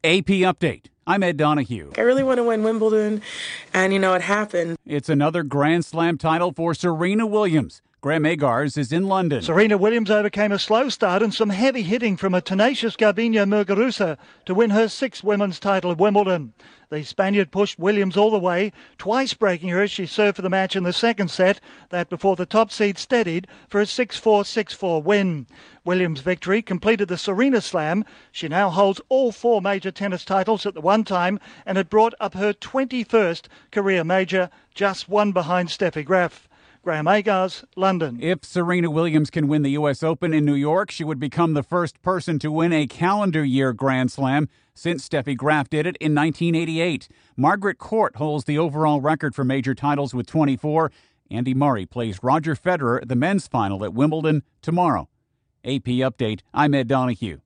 AP Update. I'm Ed Donahue. I really want to win Wimbledon, and it happened. It's another Grand Slam title for Serena Williams. Graham Agars is in London. Serena Williams overcame a slow start and some heavy hitting from a tenacious Garbiñe Muguruza to win her sixth women's title at Wimbledon. The Spaniard pushed Williams all the way, twice breaking her as she served for the match in the second set, that before the top seed steadied for a 6-4, 6-4 win. Williams' victory completed the Serena Slam. She now holds all four major tennis titles at the one time and had brought up her 21st career major, just one behind Steffi Graf. Graham Agars, London. If Serena Williams can win the U.S. Open in New York, she would become the first person to win a calendar year Grand Slam since Steffi Graf did it in 1988. Margaret Court holds the overall record for major titles with 24. Andy Murray plays Roger Federer at the men's final at Wimbledon tomorrow. AP Update, I'm Ed Donahue.